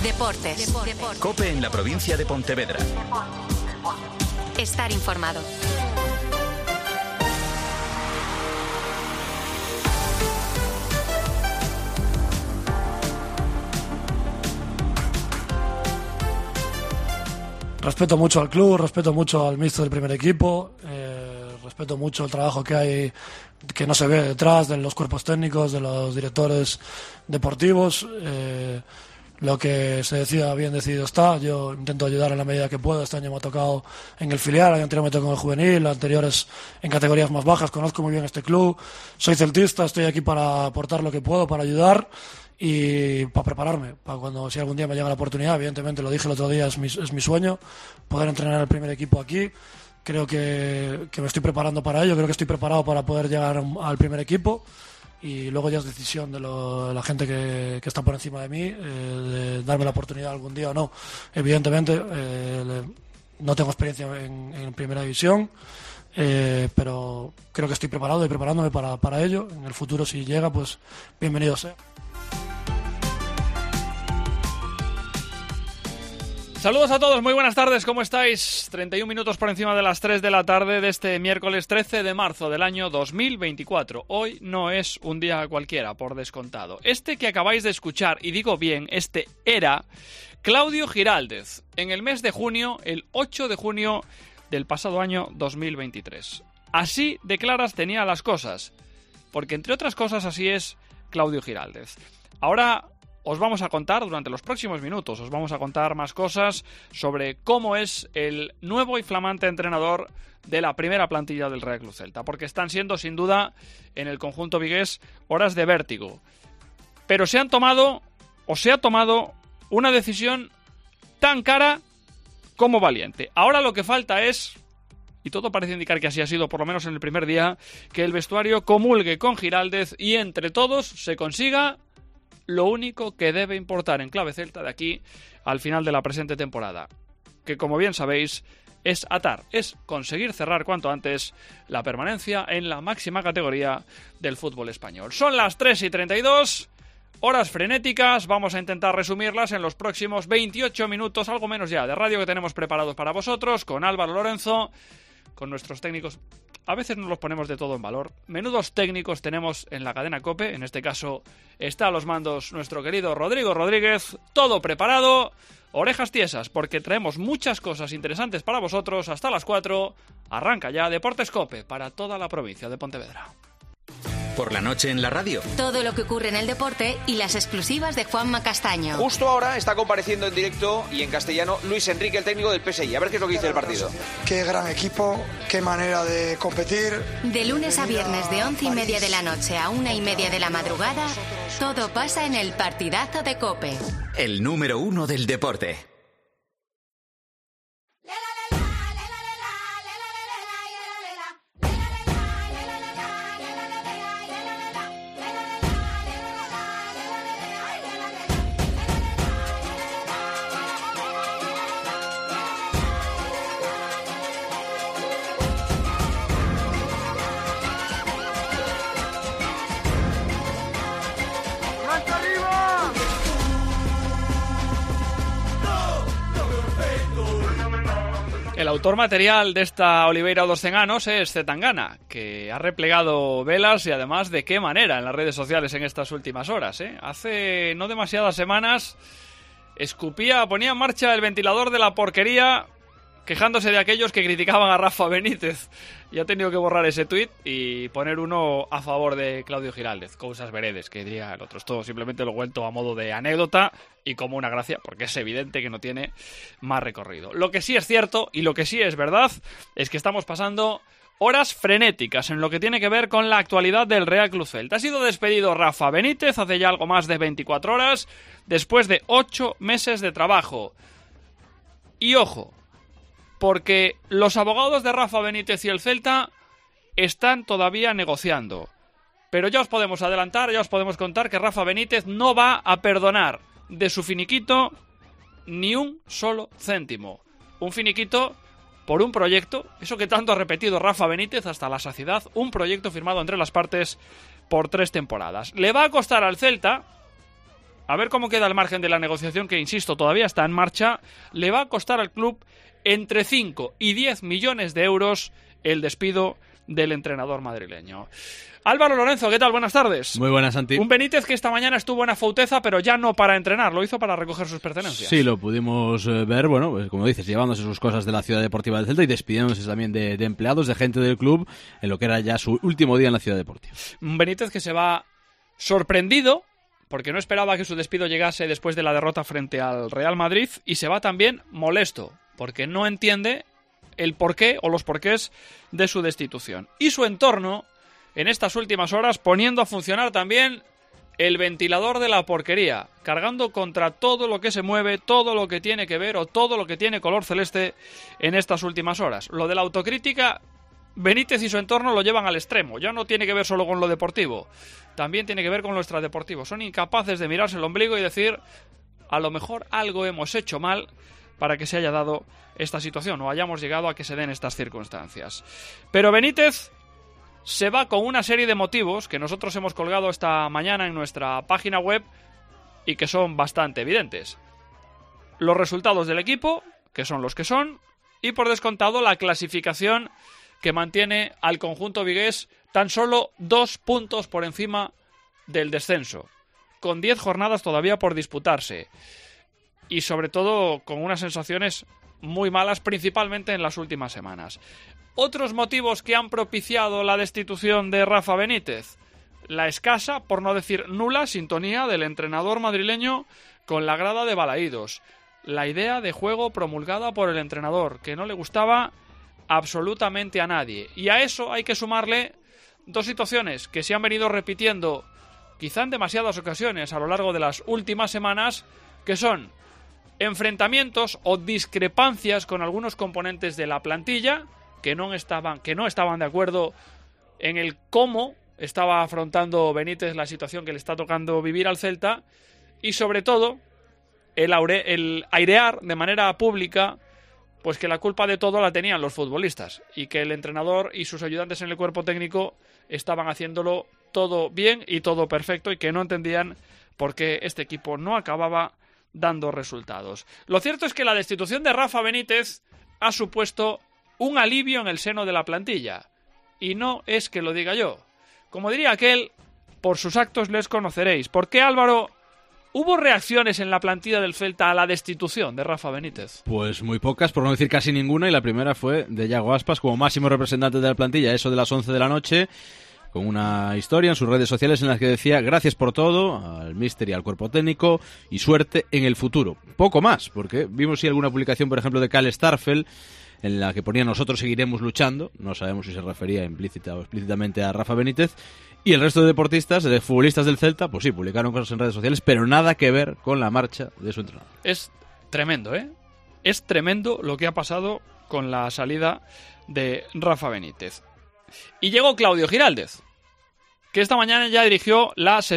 Deportes. COPE en la provincia de Pontevedra. Estar informado. Respeto mucho al club, respeto mucho al míster del primer equipo, respeto mucho el trabajo que hay, que no se ve detrás de los cuerpos técnicos, de los directores deportivos. Lo que se decida bien decidido está. Yo intento ayudar en la medida que puedo. Este año me ha tocado en el filial, el año anterior me tocó en el juvenil, anteriores en categorías más bajas. Conozco muy bien este club, soy celtista, estoy aquí para aportar lo que puedo, para ayudar y para prepararme, para cuando, si algún día me llega la oportunidad. Evidentemente, lo dije el otro día, es mi sueño poder entrenar el primer equipo aquí. Creo que me estoy preparando para ello, creo que estoy preparado para poder llegar al primer equipo. Y luego ya es decisión de la gente que está por encima de mí, de darme la oportunidad algún día o no. Evidentemente, no tengo experiencia en primera división, pero creo que estoy preparado y preparándome para ello. En el futuro, si llega, pues bienvenido sea. Saludos a todos, muy buenas tardes, ¿cómo estáis? 31 minutos por encima de las 3 de la tarde de este miércoles 13 de marzo del año 2024. Hoy no es un día cualquiera, por descontado. Este que acabáis de escuchar, y digo bien, era Claudio Giraldez, en el mes de junio, el 8 de junio del pasado año 2023. Así de claras tenía las cosas, porque entre otras cosas así es Claudio Giraldez. Ahora os vamos a contar, durante los próximos minutos, os vamos a contar más cosas sobre cómo es el nuevo y flamante entrenador de la primera plantilla del Real Club Celta, porque están siendo, sin duda, en el conjunto vigués, horas de vértigo. Pero se ha tomado una decisión tan cara como valiente. Ahora lo que falta es, y todo parece indicar que así ha sido, por lo menos en el primer día, que el vestuario comulgue con Giraldez y entre todos se consiga lo único que debe importar en clave celta de aquí al final de la presente temporada, que como bien sabéis es conseguir cerrar cuanto antes la permanencia en la máxima categoría del fútbol español. Son las 3:32, horas frenéticas, vamos a intentar resumirlas en los próximos 28 minutos, algo menos ya, de radio que tenemos preparados para vosotros, con Álvaro Lorenzo, con nuestros técnicos. A veces no los ponemos de todo en valor. Menudos técnicos tenemos en la cadena COPE. En este caso está a los mandos nuestro querido Rodrigo Rodríguez. Todo preparado, orejas tiesas, porque traemos muchas cosas interesantes para vosotros. Hasta las 4. Arranca ya Deportes COPE para toda la provincia de Pontevedra. Por la noche en la radio. Todo lo que ocurre en el deporte y las exclusivas de Juanma Castaño. Justo ahora está compareciendo en directo y en castellano Luis Enrique, el técnico del PSG. A ver qué es lo que dice el partido. Qué gran equipo, qué manera de competir. De lunes a viernes de 11:30 de la noche a 1:30 de la madrugada, todo pasa en el partidazo de COPE. El número 1 del deporte. El autor material de esta Oliveira dos Cenganos es Zetangana, que ha replegado velas y además de qué manera en las redes sociales en estas últimas horas. Hace no demasiadas semanas ponía en marcha el ventilador de la porquería, quejándose de aquellos que criticaban a Rafa Benítez. Y ha tenido que borrar ese tuit y poner uno a favor de Claudio Giraldez. Cosas veredes, que diría el otro. Esto simplemente lo cuento a modo de anécdota y como una gracia, porque es evidente que no tiene más recorrido. Lo que sí es cierto y lo que sí es verdad es que estamos pasando horas frenéticas en lo que tiene que ver con la actualidad del Real Club Celta. Ha sido despedido Rafa Benítez hace ya algo más de 24 horas, después de 8 meses de trabajo. Y ojo, porque los abogados de Rafa Benítez y el Celta están todavía negociando. Pero ya os podemos adelantar, ya os podemos contar que Rafa Benítez no va a perdonar de su finiquito ni un solo céntimo. Un finiquito por un proyecto, eso que tanto ha repetido Rafa Benítez hasta la saciedad, un proyecto firmado entre las partes por 3 temporadas. Le va a costar al Celta a ver cómo queda el margen de la negociación, que insisto, todavía está en marcha, le va a costar al club entre 5 y 10 millones de euros el despido del entrenador madrileño. Álvaro Lorenzo, ¿qué tal? Buenas tardes. Muy buenas, Santi. Un Benítez que esta mañana estuvo en Afouteza, pero ya no para entrenar, lo hizo para recoger sus pertenencias. Sí, lo pudimos ver, bueno, pues como dices, llevándose sus cosas de la Ciudad Deportiva del Celta y despidiéndose también de empleados, de gente del club, en lo que era ya su último día en la Ciudad Deportiva. Un Benítez que se va sorprendido, porque no esperaba que su despido llegase después de la derrota frente al Real Madrid, y se va también molesto, porque no entiende el porqué o los porqués de su destitución. Y su entorno, en estas últimas horas, poniendo a funcionar también el ventilador de la porquería, cargando contra todo lo que se mueve, todo lo que tiene que ver o todo lo que tiene color celeste en estas últimas horas. Lo de la autocrítica, Benítez y su entorno lo llevan al extremo. Ya no tiene que ver solo con lo deportivo, también tiene que ver con lo extradeportivo. Son incapaces de mirarse el ombligo y decir, a lo mejor algo hemos hecho mal para que se haya dado esta situación o hayamos llegado a que se den estas circunstancias. Pero Benítez se va con una serie de motivos que nosotros hemos colgado esta mañana en nuestra página web y que son bastante evidentes. Los resultados del equipo, que son los que son, y por descontado la clasificación que mantiene al conjunto vigués tan solo 2 puntos por encima del descenso, con 10 jornadas todavía por disputarse y sobre todo con unas sensaciones muy malas, principalmente en las últimas semanas. Otros motivos que han propiciado la destitución de Rafa Benítez: la escasa, por no decir nula, sintonía del entrenador madrileño con la grada de Balaídos, la idea de juego promulgada por el entrenador, que no le gustaba absolutamente a nadie. Y a eso hay que sumarle dos situaciones que se han venido repitiendo quizá en demasiadas ocasiones a lo largo de las últimas semanas, que son enfrentamientos o discrepancias con algunos componentes de la plantilla que no estaban de acuerdo en el cómo estaba afrontando Benítez la situación que le está tocando vivir al Celta, y sobre todo el airear de manera pública pues que la culpa de todo la tenían los futbolistas y que el entrenador y sus ayudantes en el cuerpo técnico estaban haciéndolo todo bien y todo perfecto y que no entendían por qué este equipo no acababa dando resultados. Lo cierto es que la destitución de Rafa Benítez ha supuesto un alivio en el seno de la plantilla, y no es que lo diga yo. Como diría aquel, por sus actos les conoceréis. ¿Por qué, Álvaro, hubo reacciones en la plantilla del Celta a la destitución de Rafa Benítez? Pues muy pocas, por no decir casi ninguna, y la primera fue de Yago Aspas como máximo representante de la plantilla, eso de las 11 de la noche, con una historia en sus redes sociales en la que decía: gracias por todo al míster y al cuerpo técnico y suerte en el futuro. Poco más, porque vimos sí alguna publicación, por ejemplo, de Karl Starfelt, en la que ponía: nosotros seguiremos luchando. No sabemos si se refería implícita o explícitamente a Rafa Benítez. Y el resto de deportistas, de futbolistas del Celta, pues sí, publicaron cosas en redes sociales, pero nada que ver con la marcha de su entrenador. Es tremendo, ¿eh? Es tremendo lo que ha pasado con la salida de Rafa Benítez. Y llegó Claudio Giraldez, que esta mañana ya dirigió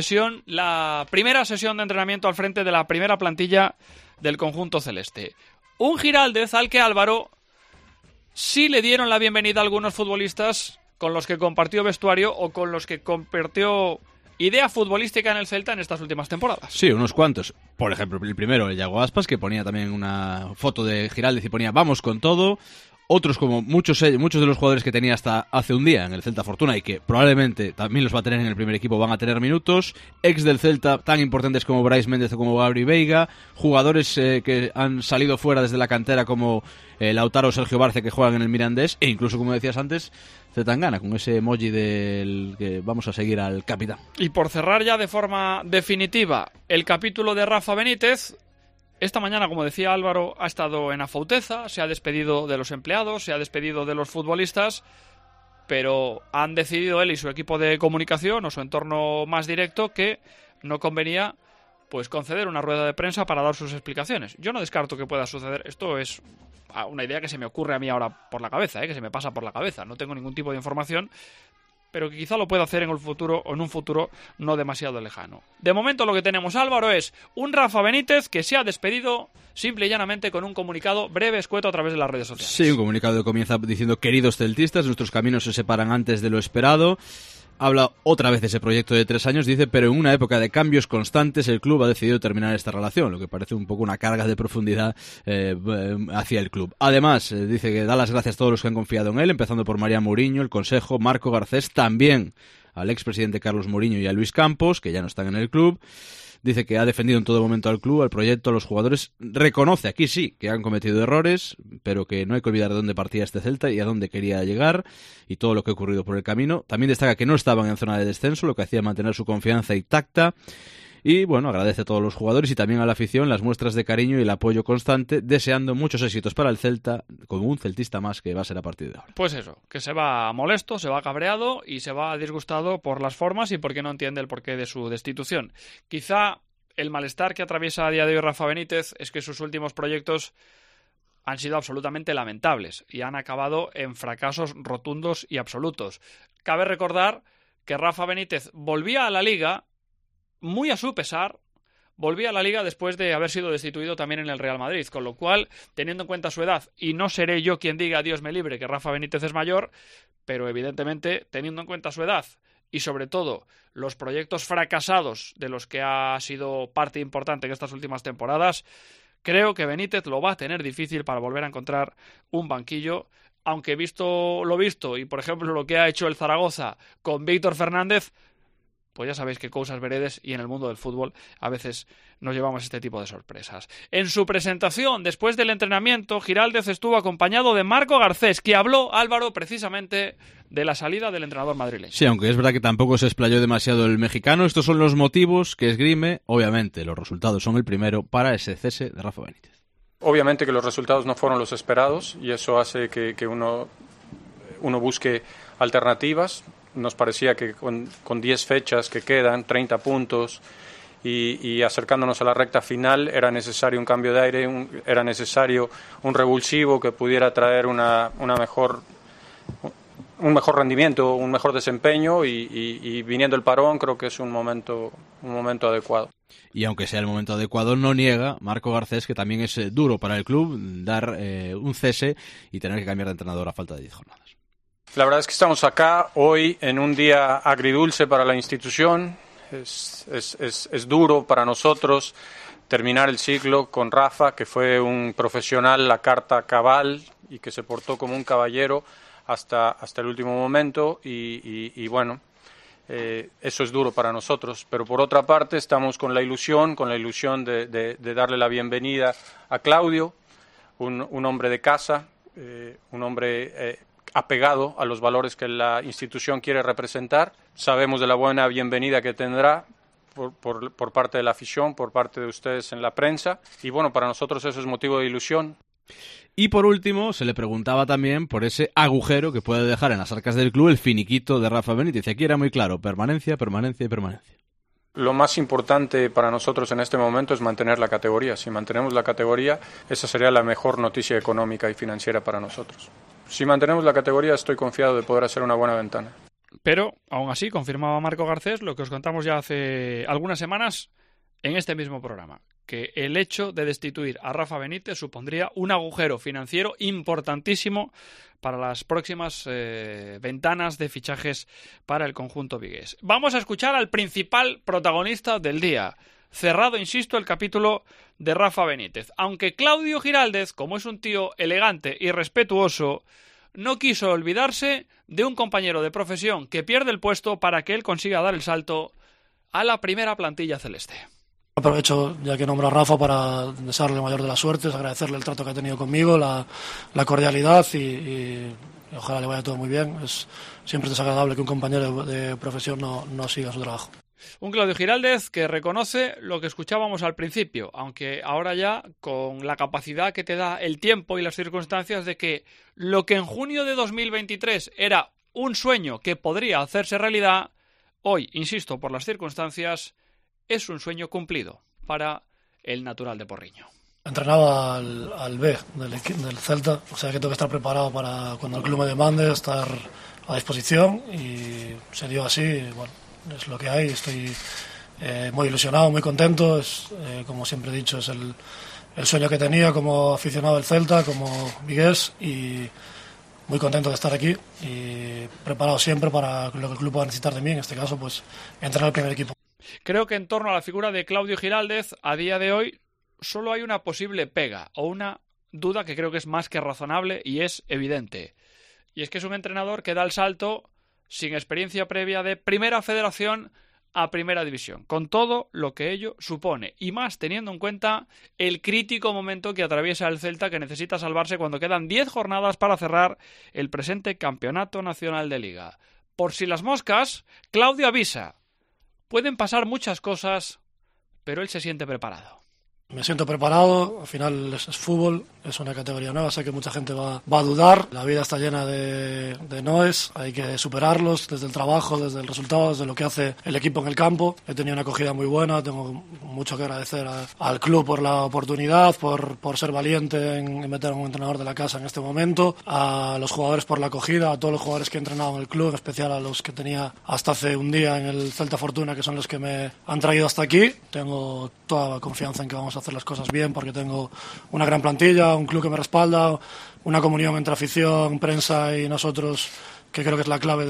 la primera sesión de entrenamiento al frente de la primera plantilla del conjunto celeste. Un Giraldez al que, Álvaro, sí le dieron la bienvenida a algunos futbolistas con los que compartió vestuario o con los que compartió idea futbolística en el Celta en estas últimas temporadas. Sí, unos cuantos. Por ejemplo, el primero, el Yago Aspas, que ponía también una foto de Giraldez y ponía: vamos con todo. Otros, como muchos de los jugadores que tenía hasta hace un día en el Celta Fortuna y que probablemente también los va a tener en el primer equipo, van a tener minutos. Ex del Celta tan importantes como Brais Méndez o como Gabri Veiga. Jugadores que han salido fuera desde la cantera como Lautaro o Sergio Barce, que juegan en el Mirandés. E incluso, como decías antes, Zetangana, con ese emoji del que vamos a seguir al capitán. Y por cerrar ya de forma definitiva el capítulo de Rafa Benítez, esta mañana, como decía Álvaro, ha estado en Afouteza, se ha despedido de los empleados, se ha despedido de los futbolistas, pero han decidido él y su equipo de comunicación o su entorno más directo que no convenía pues conceder una rueda de prensa para dar sus explicaciones. Yo no descarto que pueda suceder. Esto es una idea que se me ocurre a mí ahora por la cabeza, que se me pasa por la cabeza. No tengo ningún tipo de información, pero que quizá lo pueda hacer en el futuro o en un futuro no demasiado lejano. De momento lo que tenemos, Álvaro, es un Rafa Benítez que se ha despedido simple y llanamente con un comunicado breve, escueto, a través de las redes sociales. Sí, un comunicado que comienza diciendo: queridos celtistas, nuestros caminos se separan antes de lo esperado. Habla otra vez de ese proyecto de 3 años, dice, pero en una época de cambios constantes el club ha decidido terminar esta relación, lo que parece un poco una carga de profundidad hacia el club. Además, dice que da las gracias a todos los que han confiado en él, empezando por María Mourinho, el Consejo, Marco Garcés, también al expresidente Carlos Mourinho y a Luis Campos, que ya no están en el club. Dice que ha defendido en todo momento al club, al proyecto, a los jugadores. Reconoce, aquí sí, que han cometido errores, pero que no hay que olvidar de dónde partía este Celta y a dónde quería llegar y todo lo que ha ocurrido por el camino. También destaca que no estaban en zona de descenso, lo que hacía mantener su confianza intacta. Y bueno, agradece a todos los jugadores y también a la afición las muestras de cariño y el apoyo constante, deseando muchos éxitos para el Celta, como un celtista más que va a ser a partir de ahora. Pues eso, que se va molesto, se va cabreado y se va disgustado por las formas y porque no entiende el porqué de su destitución. Quizá el malestar que atraviesa a día de hoy Rafa Benítez es que sus últimos proyectos han sido absolutamente lamentables y han acabado en fracasos rotundos y absolutos. Cabe recordar que Rafa Benítez volvía a la Liga muy a su pesar, volvía a la Liga después de haber sido destituido también en el Real Madrid, con lo cual, teniendo en cuenta su edad, y no seré yo quien diga Dios me libre que Rafa Benítez es mayor, pero evidentemente, teniendo en cuenta su edad y sobre todo los proyectos fracasados de los que ha sido parte importante en estas últimas temporadas, creo que Benítez lo va a tener difícil para volver a encontrar un banquillo, aunque visto lo visto y por ejemplo lo que ha hecho el Zaragoza con Víctor Fernández, pues ya sabéis que cosas veredes y en el mundo del fútbol a veces nos llevamos este tipo de sorpresas. En su presentación, después del entrenamiento, Giraldez estuvo acompañado de Marco Garcés, que habló, Álvaro, precisamente de la salida del entrenador madrileño. Sí, aunque es verdad que tampoco se explayó demasiado el mexicano, estos son los motivos que esgrime. Obviamente, los resultados son el primero para ese cese de Rafa Benítez. Obviamente que los resultados no fueron los esperados y eso hace que uno busque alternativas. Nos parecía que con 10 fechas que quedan, 30 puntos y acercándonos a la recta final era necesario un cambio de aire, era necesario un revulsivo que pudiera traer un mejor rendimiento, un mejor desempeño y viniendo el parón creo que es un momento adecuado. Y aunque sea el momento adecuado, no niega Marco Garcés que también es duro para el club dar un cese y tener que cambiar de entrenador a falta de 10 jornadas. La verdad es que estamos acá hoy en un día agridulce para la institución. Es duro para nosotros terminar el ciclo con Rafa, que fue un profesional, la carta cabal y que se portó como un caballero hasta el último momento y bueno, eso es duro para nosotros. Pero por otra parte estamos con la ilusión de darle la bienvenida a Claudio, un hombre de casa, un hombre apegado a los valores que la institución quiere representar. Sabemos de la buena bienvenida que tendrá por parte de la afición, por parte de ustedes en la prensa. Y bueno, para nosotros eso es motivo de ilusión. Y por último, se le preguntaba también por ese agujero que puede dejar en las arcas del club el finiquito de Rafa Benítez. Y aquí era muy claro, permanencia, permanencia y permanencia. Lo más importante para nosotros en este momento es mantener la categoría. Si mantenemos la categoría, esa sería la mejor noticia económica y financiera para nosotros. Si mantenemos la categoría, estoy confiado de poder hacer una buena ventana. Pero, aún así, confirmaba Marco Garcés lo que os contamos ya hace algunas semanas en este mismo programa, que el hecho de destituir a Rafa Benítez supondría un agujero financiero importantísimo para las próximas ventanas de fichajes para el conjunto vigués. Vamos a escuchar al principal protagonista del día. Cerrado, insisto, el capítulo de Rafa Benítez. Aunque Claudio Giraldez, como es un tío elegante y respetuoso, no quiso olvidarse de un compañero de profesión que pierde el puesto para que él consiga dar el salto a la primera plantilla celeste. Aprovecho, ya que nombro a Rafa, para desearle la mayor de las suertes, agradecerle el trato que ha tenido conmigo, la cordialidad y ojalá le vaya todo muy bien. Es siempre desagradable que un compañero de profesión no siga su trabajo. Un Claudio Giraldez que reconoce lo que escuchábamos al principio, aunque ahora ya con la capacidad que te da el tiempo y las circunstancias de que lo que en junio de 2023 era un sueño que podría hacerse realidad, hoy, insisto, por las circunstancias, es un sueño cumplido para el natural de Porriño. Entrenaba al B del Celta, o sea que tengo que estar preparado para cuando el club me demande, estar a disposición y se dio así, bueno. Es lo que hay, estoy muy ilusionado, muy contento, como siempre he dicho, es el sueño que tenía como aficionado del Celta, como vigués y muy contento de estar aquí y preparado siempre para lo que el club pueda necesitar de mí, en este caso pues entrenar al primer equipo. Creo que en torno a la figura de Claudio Giraldez, a día de hoy, solo hay una posible pega o una duda que creo que es más que razonable y es evidente. Y es que es un entrenador que da el salto sin experiencia previa de Primera Federación a Primera División, con todo lo que ello supone, y más teniendo en cuenta el crítico momento que atraviesa el Celta, que necesita salvarse cuando quedan 10 jornadas para cerrar el presente Campeonato Nacional de Liga. Por si las moscas, Claudio avisa: pueden pasar muchas cosas, pero él se siente preparado. Me siento preparado, al final es fútbol, es una categoría nueva, sé que mucha gente va a dudar, la vida está llena de noes, hay que superarlos desde el trabajo, desde el resultado, desde lo que hace el equipo en el campo. He tenido una acogida muy buena, tengo mucho que agradecer al club por la oportunidad, por ser valiente en meter a un entrenador de la casa en este momento, a los jugadores por la acogida, a todos los jugadores que he entrenado en el club, en especial a los que tenía hasta hace un día en el Celta Fortuna, que son los que me han traído hasta aquí. Tengo toda la confianza en que vamos a hacer las cosas bien porque tengo una gran plantilla, un club que me respalda, una comunión entre afición, prensa y nosotros que creo que es la clave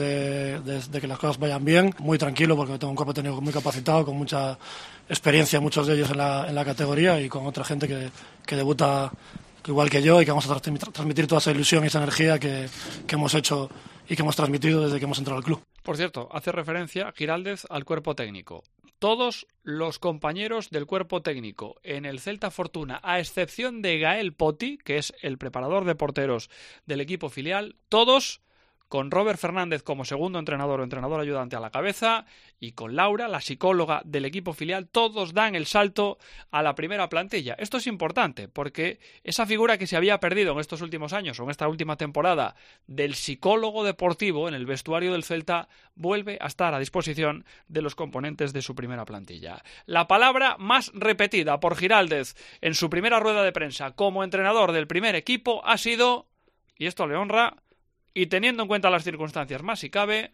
de que las cosas vayan bien. Muy tranquilo porque tengo un cuerpo técnico muy capacitado, con mucha experiencia, muchos de ellos en la categoría, y con otra gente que debuta igual que yo, y que vamos a transmitir toda esa ilusión y esa energía que hemos hecho y que hemos transmitido desde que hemos entrado al club. Por cierto, hace referencia Giraldez al cuerpo técnico. Todos los compañeros del cuerpo técnico en el Celta Fortuna, a excepción de Gael Poti, que es el preparador de porteros del equipo filial, todos con Robert Fernández como segundo entrenador o entrenador ayudante a la cabeza, y con Laura, la psicóloga del equipo filial, todos dan el salto a la primera plantilla. Esto es importante porque esa figura que se había perdido en estos últimos años o en esta última temporada del psicólogo deportivo en el vestuario del Celta vuelve a estar a disposición de los componentes de su primera plantilla. La palabra más repetida por Giraldez en su primera rueda de prensa como entrenador del primer equipo ha sido, y esto le honra, y teniendo en cuenta las circunstancias más si cabe,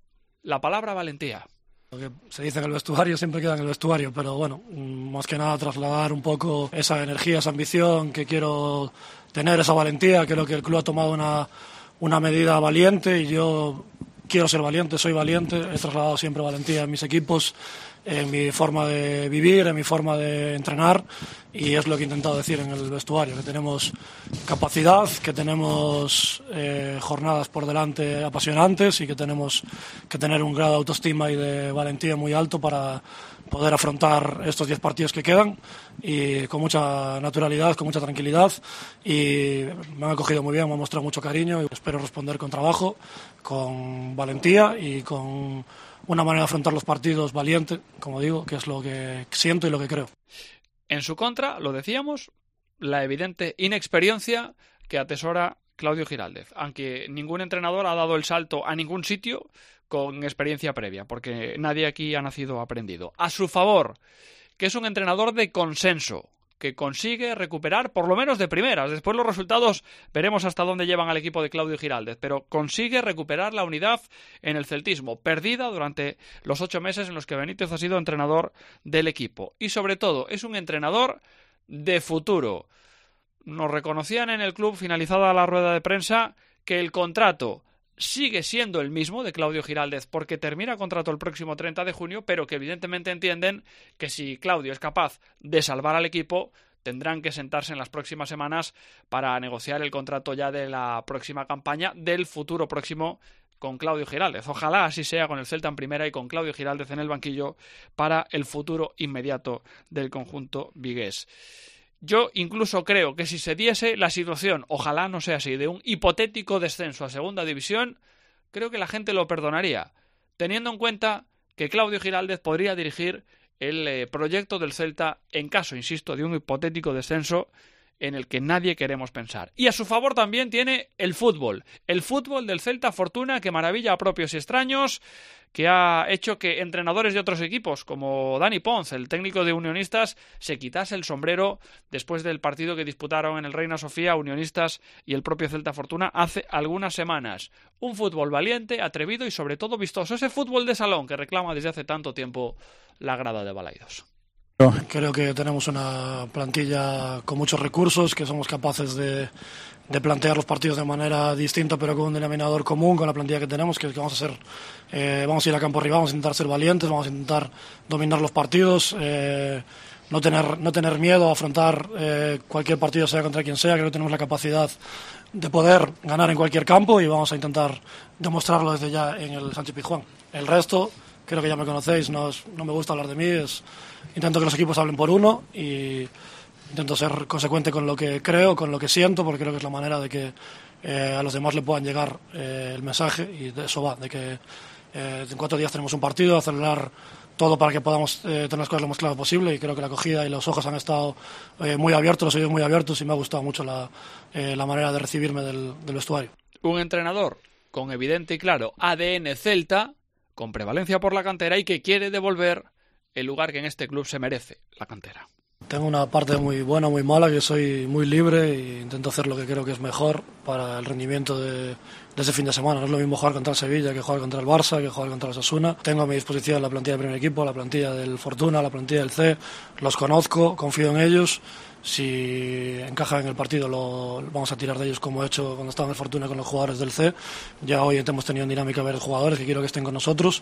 la palabra valentía. Lo que se dice en el vestuario siempre queda en el vestuario, pero bueno, más que nada trasladar un poco esa energía, esa ambición que quiero tener, esa valentía. Creo que el club ha tomado una medida valiente y yo quiero ser valiente, soy valiente. He trasladado siempre valentía en mis equipos, en mi forma de vivir, en mi forma de entrenar, y es lo que he intentado decir en el vestuario, que tenemos capacidad, que tenemos jornadas por delante apasionantes y que tenemos que tener un grado de autoestima y de valentía muy alto para poder afrontar estos 10 partidos que quedan, y con mucha naturalidad, con mucha tranquilidad, y me han acogido muy bien, me han mostrado mucho cariño y espero responder con trabajo, con valentía y con una manera de afrontar los partidos valiente, como digo, que es lo que siento y lo que creo. En su contra, lo decíamos, la evidente inexperiencia que atesora Claudio Giraldez, aunque ningún entrenador ha dado el salto a ningún sitio con experiencia previa, porque nadie aquí ha nacido aprendido. A su favor, que es un entrenador de consenso, que consigue recuperar por lo menos de primeras. Después los resultados veremos hasta dónde llevan al equipo de Claudio Giraldez, pero consigue recuperar la unidad en el celtismo, perdida durante los 8 meses en los que Benítez ha sido entrenador del equipo. Y sobre todo, es un entrenador de futuro. Nos reconocían en el club, finalizada la rueda de prensa, que el contrato sigue siendo el mismo de Claudio Giraldez porque termina contrato el próximo 30 de junio, pero que evidentemente entienden que si Claudio es capaz de salvar al equipo, tendrán que sentarse en las próximas semanas para negociar el contrato ya de la próxima campaña, del futuro próximo con Claudio Giraldez. Ojalá así sea con el Celta en primera y con Claudio Giraldez en el banquillo para el futuro inmediato del conjunto vigués. Yo incluso creo que si se diese la situación, ojalá no sea así, de un hipotético descenso a segunda división, creo que la gente lo perdonaría, teniendo en cuenta que Claudio Giraldez podría dirigir el proyecto del Celta en caso, insisto, de un hipotético descenso en el que nadie queremos pensar. Y a su favor también tiene el fútbol del Celta Fortuna, que maravilla a propios y extraños, que ha hecho que entrenadores de otros equipos, como Dani Pons, el técnico de Unionistas, se quitase el sombrero después del partido que disputaron en el Reina Sofía Unionistas y el propio Celta Fortuna hace algunas semanas. Un fútbol valiente, atrevido y sobre todo vistoso. Ese fútbol de salón que reclama desde hace tanto tiempo la grada de Balaidos. Creo que tenemos una plantilla con muchos recursos, que somos capaces de plantear los partidos de manera distinta, pero con un denominador común con la plantilla que tenemos, que es que vamos a ir a campo rival, vamos a intentar ser valientes, vamos a intentar dominar los partidos, no tener miedo a afrontar cualquier partido, sea contra quien sea. Creo que tenemos la capacidad de poder ganar en cualquier campo y vamos a intentar demostrarlo desde ya en el Sánchez-Pizjuán. El resto, creo que ya me conocéis, no me gusta hablar de mí, intento que los equipos hablen por uno y intento ser consecuente con lo que creo, con lo que siento, porque creo que es la manera de que a los demás le puedan llegar el mensaje, y de eso va, de que en 4 días tenemos un partido, acelerar todo para que podamos tener las cosas lo más claro posible, y creo que la acogida y los ojos han estado muy abiertos, los oídos muy abiertos, y me ha gustado mucho la manera de recibirme del vestuario. Un entrenador con evidente y claro ADN celta, con prevalencia por la cantera y que quiere devolver el lugar que en este club se merece, la cantera. Tengo una parte muy buena, muy mala, que soy muy libre e intento hacer lo que creo que es mejor para el rendimiento de ese fin de semana. No es lo mismo jugar contra el Sevilla que jugar contra el Barça, que jugar contra el Osasuna. Tengo a mi disposición la plantilla del primer equipo, la plantilla del Fortuna, la plantilla del C. Los conozco, confío en ellos. Si encajan en el partido vamos a tirar de ellos, como he hecho cuando estaba en el Fortuna con los jugadores del C. Ya hoy hemos tenido en dinámica ver jugadores que quiero que estén con nosotros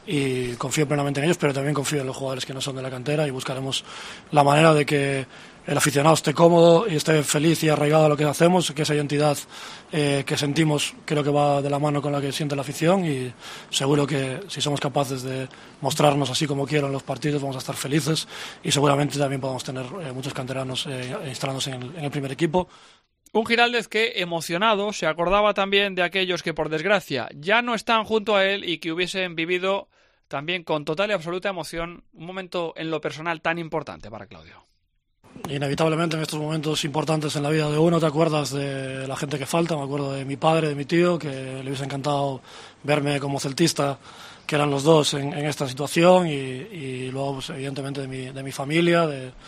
y confío plenamente en ellos, pero también confío en los jugadores que no son de la cantera, y buscaremos la manera de que el aficionado esté cómodo y esté feliz y arraigado a lo que hacemos, que esa identidad que sentimos creo que va de la mano con la que siente la afición, y seguro que si somos capaces de mostrarnos así como quiero en los partidos vamos a estar felices, y seguramente también podamos tener muchos canteranos instalándose en el primer equipo. Un Giraldez que, emocionado, se acordaba también de aquellos que por desgracia ya no están junto a él y que hubiesen vivido también con total y absoluta emoción un momento en lo personal tan importante para Claudio. Inevitablemente en estos momentos importantes en la vida de uno te acuerdas de la gente que falta. Me acuerdo de mi padre, de mi tío, que le hubiese encantado verme como celtista, que eran los dos en esta situación, y luego pues, evidentemente de mi familia,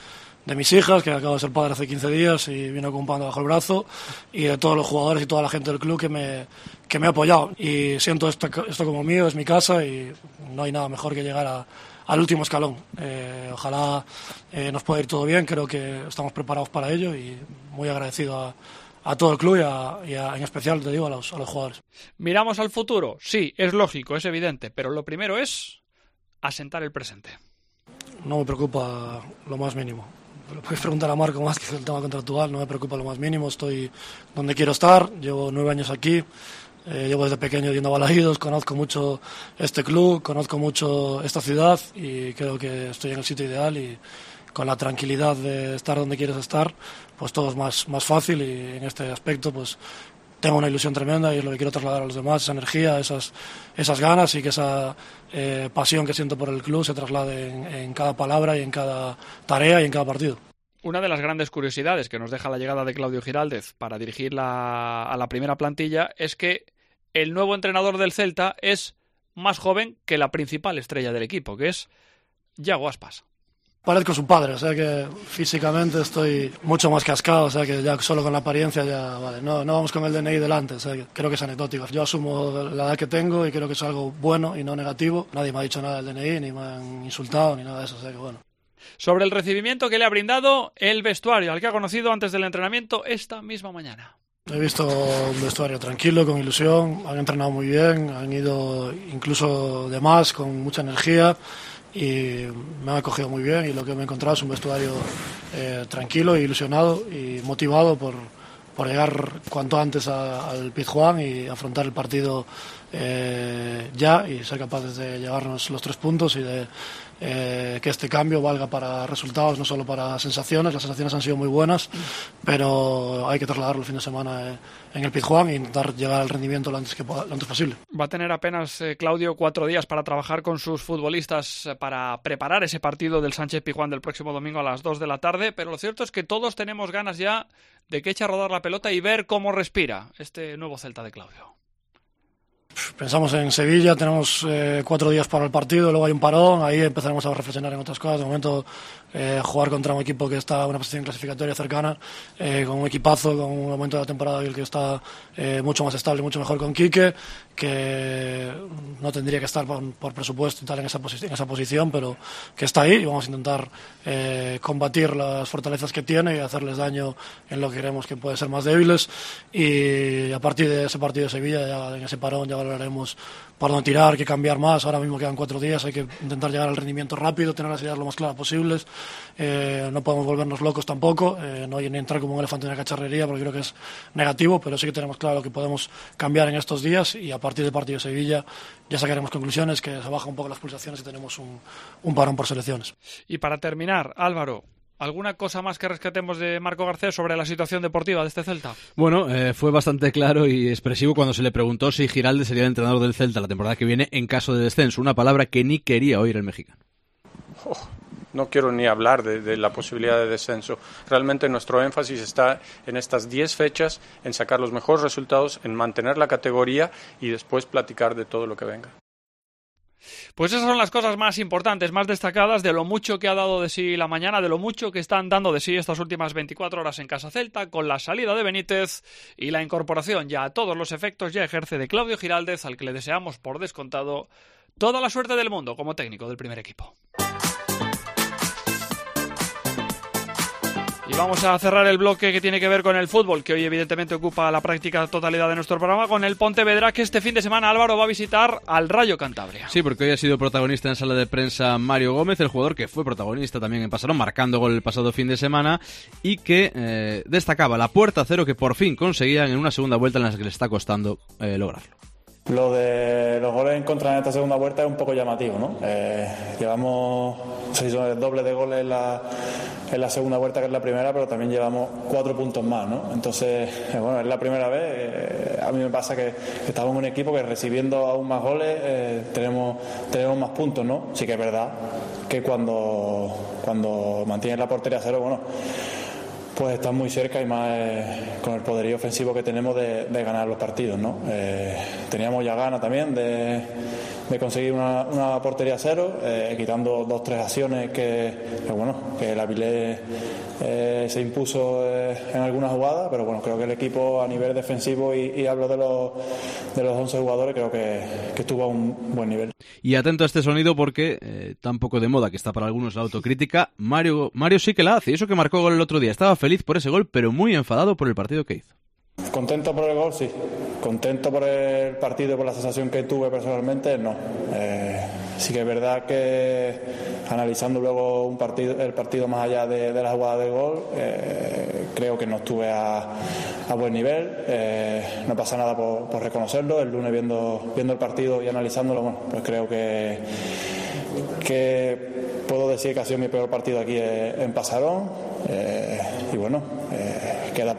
de mis hijas, que acabo de ser padre hace 15 días y vino con un pan bajo el brazo, y de todos los jugadores y toda la gente del club que me ha apoyado, y siento esto como mío, es mi casa, y no hay nada mejor que llegar al último escalón. Ojalá nos pueda ir todo bien, creo que estamos preparados para ello, y muy agradecido a todo el club y en especial, te digo, a los jugadores. ¿Miramos al futuro? Sí, es lógico, es evidente, pero lo primero es asentar el presente. No me preocupa lo más mínimo. Lo puedes preguntar a Marco más que el tema contractual, no me preocupa lo más mínimo, estoy donde quiero estar, llevo 9 años aquí. Llevo desde pequeño yendo a Balaídos, conozco mucho este club, conozco mucho esta ciudad, y creo que estoy en el sitio ideal, y con la tranquilidad de estar donde quieres estar, pues todo es más fácil, y en este aspecto pues tengo una ilusión tremenda y es lo que quiero trasladar a los demás, esa energía, esas ganas, y que esa pasión que siento por el club se traslade en cada palabra y en cada tarea y en cada partido. Una de las grandes curiosidades que nos deja la llegada de Claudio Giraldez para dirigir a la primera plantilla es que el nuevo entrenador del Celta es más joven que la principal estrella del equipo, que es Yago Aspas. Parezco su padre, o sea que físicamente estoy mucho más cascado, o sea que ya solo con la apariencia ya vale, no vamos con el DNI delante, o sea que creo que es anecdótico. Yo asumo la edad que tengo y creo que es algo bueno y no negativo. Nadie me ha dicho nada del DNI, ni me han insultado, ni nada de eso, o sea que bueno. Sobre el recibimiento que le ha brindado el vestuario, al que ha conocido antes del entrenamiento esta misma mañana. He visto un vestuario tranquilo, con ilusión, han entrenado muy bien, han ido incluso de más, con mucha energía, y me han acogido muy bien, y lo que me he encontrado es un vestuario tranquilo, ilusionado y motivado por llegar cuanto antes al Pizjuán y afrontar el partido ya, y ser capaces de llevarnos los 3 puntos y de que este cambio valga para resultados, no solo para sensaciones. Las sensaciones han sido muy buenas, pero hay que trasladarlo el fin de semana en el Pizjuán e intentar llegar al rendimiento lo antes posible. Va a tener apenas, Claudio, 4 días para trabajar con sus futbolistas para preparar ese partido del Sánchez-Pizjuán del próximo domingo a las 2 de la tarde, pero lo cierto es que todos tenemos ganas ya de que eche a rodar la pelota y ver cómo respira este nuevo Celta de Claudio. Pensamos en Sevilla, tenemos 4 días para el partido, luego hay un parón, ahí empezaremos a reflexionar en otras cosas. De momento jugar contra un equipo que está en una posición clasificatoria cercana, con un equipazo, con un momento de la temporada en el que está mucho más estable, mucho mejor con Quique, que no tendría que estar por presupuesto y tal en esa posición, pero que está ahí, y vamos a intentar combatir las fortalezas que tiene y hacerles daño en lo que creemos que puede ser más débiles. Y a partir de ese partido de Sevilla, ya en ese parón, ya valoraremos por dónde tirar, qué cambiar más. Ahora mismo quedan 4 días, hay que intentar llegar al rendimiento rápido, tener las ideas lo más claras posibles. No podemos volvernos locos tampoco, no hay ni entrar como un elefante en una cacharrería, porque creo que es negativo, pero sí que tenemos claro lo que podemos cambiar en estos días, y a partir del partido de Sevilla ya sacaremos conclusiones, que se bajan un poco las pulsaciones y tenemos un parón por selecciones. Y para terminar, Álvaro, ¿alguna cosa más que rescatemos de Marco Garcés sobre la situación deportiva de este Celta? Bueno, fue bastante claro y expresivo cuando se le preguntó si Giraldez sería el entrenador del Celta la temporada que viene en caso de descenso, una palabra que ni quería oír el mexicano. No quiero ni hablar de la posibilidad de descenso. Realmente nuestro énfasis está en estas 10 fechas, en sacar los mejores resultados, en mantener la categoría y después platicar de todo lo que venga. Pues esas son las cosas más importantes, más destacadas de lo mucho que ha dado de sí la mañana, de lo mucho que están dando de sí estas últimas 24 horas en Casa Celta, con la salida de Benítez y la incorporación ya a todos los efectos ya ejerce de Claudio Giraldez, al que le deseamos por descontado toda la suerte del mundo como técnico del primer equipo. Y vamos a cerrar el bloque que tiene que ver con el fútbol, que hoy evidentemente ocupa la práctica totalidad de nuestro programa, con el Pontevedra, que este fin de semana, Álvaro, va a visitar al Rayo Cantabria. Sí, porque hoy ha sido protagonista en sala de prensa Mario Gómez, el jugador que fue protagonista también en Pasarón, marcando gol el pasado fin de semana, y que destacaba la puerta a cero que por fin conseguían en una segunda vuelta en la que le está costando lograrlo. Lo de los goles en contra en esta segunda vuelta es un poco llamativo, ¿no? Llevamos 6 dobles de goles en la segunda vuelta, que es la primera, pero también llevamos 4 puntos más, ¿no? Entonces, bueno, es la primera vez. A mí me pasa que estamos en un equipo que recibiendo aún más goles tenemos más puntos, ¿no? Sí que es verdad que cuando mantienes la portería a cero, bueno, pues están muy cerca, y más con el poderío ofensivo que tenemos de ganar los partidos, ¿no? Teníamos ya ganas también de conseguir una portería a cero, quitando 2-3 acciones que el Avilés se impuso en algunas jugadas, pero bueno, creo que el equipo a nivel defensivo, y hablo de los 11 jugadores, creo que estuvo a un buen nivel. Y atento a este sonido porque tan poco de moda que está para algunos la autocrítica, Mario sí que la hace, y eso que marcó gol el otro día, estaba feliz por ese gol, pero muy enfadado por el partido que hizo. Contento por el gol, sí. Contento por el partido y por la sensación que tuve personalmente, no. Sí que es verdad que analizando luego el partido más allá de la jugada del gol, creo que no estuve a buen nivel. No pasa nada por reconocerlo. El lunes viendo el partido y analizándolo, bueno, pues creo que puedo decir que ha sido mi peor partido aquí en Pasarón. Y bueno, queda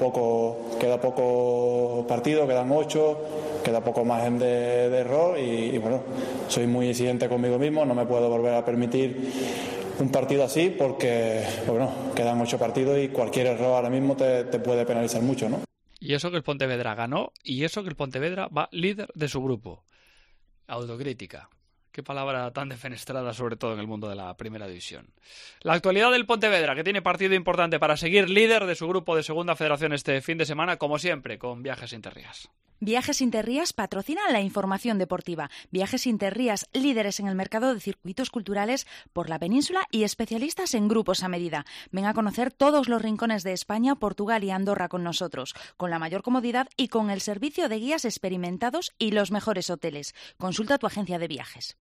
poco partido, quedan 8, queda poco margen de error, y bueno, soy muy exigente conmigo mismo, no me puedo volver a permitir un partido así, porque bueno, quedan 8 partidos y cualquier error ahora mismo te puede penalizar mucho, ¿no? Y eso que el Pontevedra ganó, y eso que el Pontevedra va líder de su grupo. Autocrítica. Qué palabra tan defenestrada, sobre todo en el mundo de la primera división. La actualidad del Pontevedra, que tiene partido importante para seguir líder de su grupo de Segunda Federación este fin de semana, como siempre, con Viajes Interrías. Viajes Interrías patrocinan la información deportiva. Viajes Interrías, líderes en el mercado de circuitos culturales por la península y especialistas en grupos a medida. Ven a conocer todos los rincones de España, Portugal y Andorra con nosotros, con la mayor comodidad y con el servicio de guías experimentados y los mejores hoteles. Consulta tu agencia de viajes.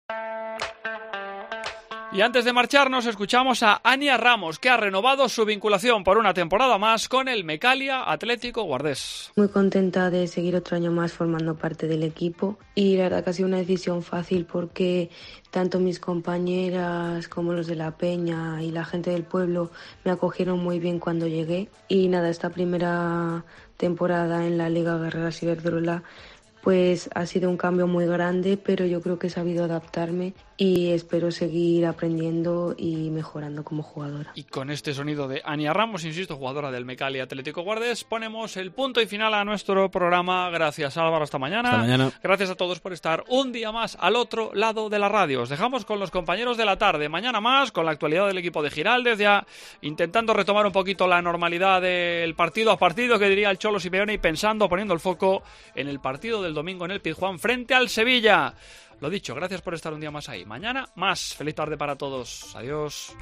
Y antes de marcharnos, escuchamos a Ania Ramos, que ha renovado su vinculación por una temporada más con el Mecalia Atlético Guardés. Muy contenta de seguir otro año más formando parte del equipo, y la verdad que ha sido una decisión fácil, porque tanto mis compañeras como los de la Peña y la gente del pueblo me acogieron muy bien cuando llegué. Y nada, esta primera temporada en la Liga Guerreras Iberdrola pues ha sido un cambio muy grande, pero yo creo que he sabido adaptarme y espero seguir aprendiendo y mejorando como jugadora. Y con este sonido de Ania Ramos, insisto, jugadora del Mecali Atlético Guardés, ponemos el punto y final a nuestro programa. Gracias, Álvaro, hasta mañana. Hasta mañana. Gracias a todos por estar un día más al otro lado de la radio. Os dejamos con los compañeros de la tarde. Mañana más, con la actualidad del equipo de Giraldez, ya intentando retomar un poquito la normalidad del partido a partido, que diría el Cholo Simeone, y pensando, poniendo el foco en el partido del domingo en el Pizjuán frente al Sevilla. Lo dicho, gracias por estar un día más ahí. Mañana más. Feliz tarde para todos. Adiós.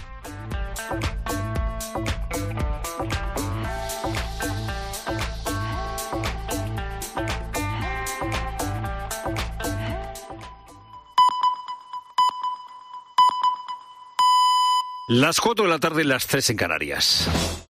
Las 4 de la tarde, las 3 en Canarias.